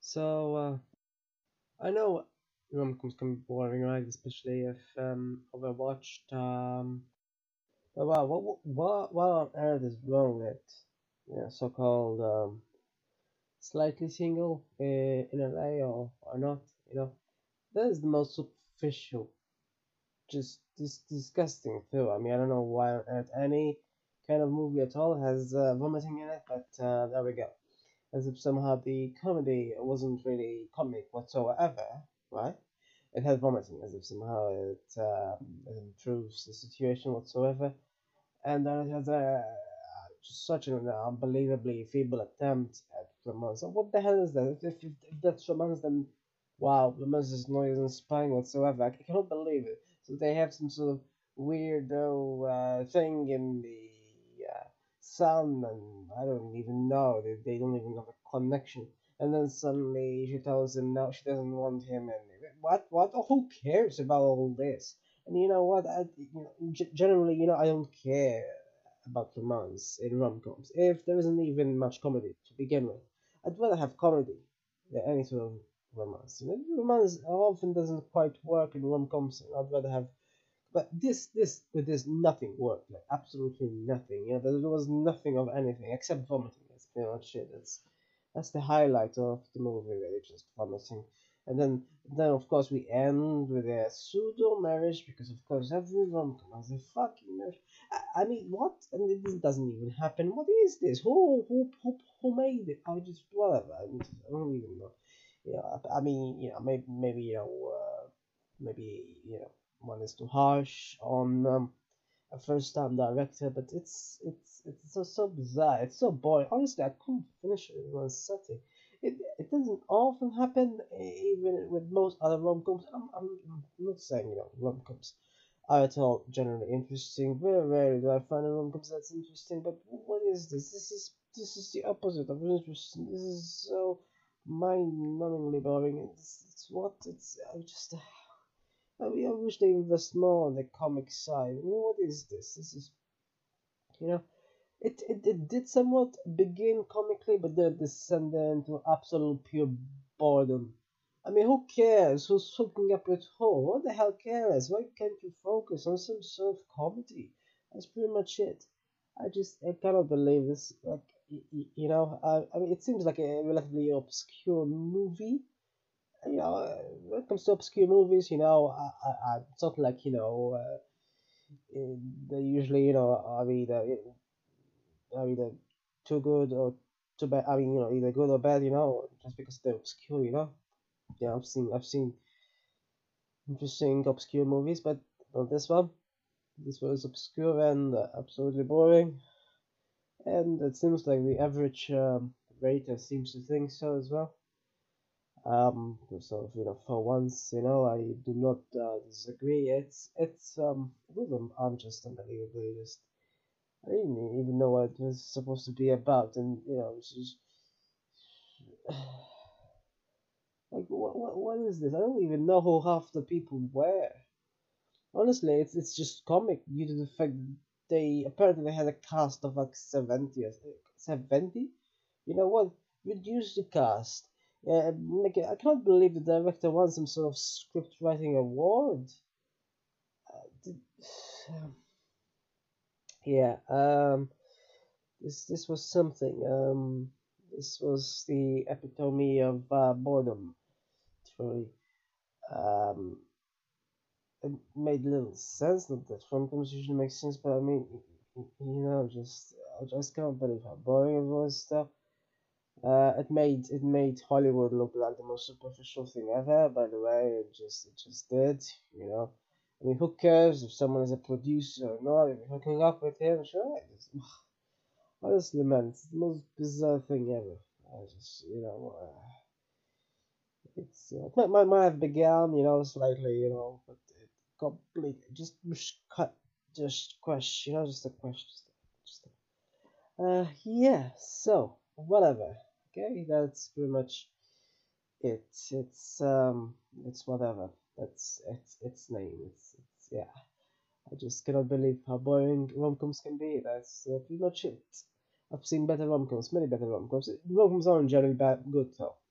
So I know rom-coms can be boring, right? Especially if overwatched. But wow, what on earth is wrong with so-called slightly single in LA or not? You know, that is the most superficial, just disgusting too. I mean, I don't know why on earth any kind of movie at all has vomiting in it, but there we go. As if somehow the comedy wasn't really comic whatsoever, right? It had vomiting, as if somehow it improves the situation whatsoever. And then it has such an unbelievably feeble attempt at romance. So what the hell is that? If that's romance, then wow, romance is not inspiring whatsoever. I cannot believe it. So they have some sort of weirdo thing in the sun, and I don't even know. They don't even have a connection. And then suddenly she tells him no, she doesn't want him. And what? Oh, who cares about all this? And you know what? Generally, I don't care about romance in rom-coms. If there isn't even much comedy to begin with, I'd rather have comedy than any sort of romance. Romance often doesn't quite work in rom-coms. And I'd rather have, but this nothing worked. Like absolutely nothing. There was nothing of anything except vomiting. That's pretty much it. That's the highlight of the movie, really, just vomiting. And then of course we end with a pseudo marriage because of course every rom-com has a fucking marriage. I mean, what? And this doesn't even happen. What is this? Who made it? I just whatever. I don't even know. I mean, maybe one is too harsh on a first time director, but it's so bizarre. It's so boring. Honestly, I couldn't finish it in one setting. It doesn't often happen, even with most other rom-coms. I'm not saying rom-coms are at all generally interesting. Very rarely do I find a rom-coms that's interesting. But what is this? This is the opposite of interesting. This is so mind-numbingly boring. It's what it's. I wish they invest more on the comic side. I mean, what is this? This is, you know, it did somewhat begin comically, but then descended into absolute pure boredom. I mean, who cares who's hooking up with who? What the hell cares? Why can't you focus on some sort of comedy? That's pretty much it. I cannot believe this. Like, I mean, it seems like a relatively obscure movie. When it comes to obscure movies, it's not like they usually are either too good or too bad. I mean, either good or bad. Just because they're obscure. Yeah, I've seen interesting obscure movies, but not this one. This one is obscure and absolutely boring, and it seems like the average rater seems to think so as well. So for once, I do not disagree. With them, I'm just unbelievably just. I didn't even know what it was supposed to be about, and it's just like what is this? I don't even know who half the people were. Honestly, it's just comic due to the fact that they apparently had a cast of like 70 or 70. You know what? Reduce the cast. I can't believe the director won some sort of script writing award. Did- yeah. This was something. This was the epitome of boredom. Truly. Um, it made little sense. Not that film composition makes sense, but I mean, I just can't believe how boring it was. Stuff. It made Hollywood look like the most superficial thing ever. By the way, it just did. You know, I mean, who cares if someone is a producer or not? If you're hooking up with him, sure. Honestly, man, it's the most bizarre thing ever. I just, might have began, slightly, but it completely just cut, just crash, just a crash, yeah. So whatever. Okay, that's pretty much it. It's whatever. That's its name. It's yeah. I just cannot believe how boring rom-coms can be. That's pretty much it. I've seen better rom-coms, many better rom-coms. Rom-coms aren't generally bad, good though.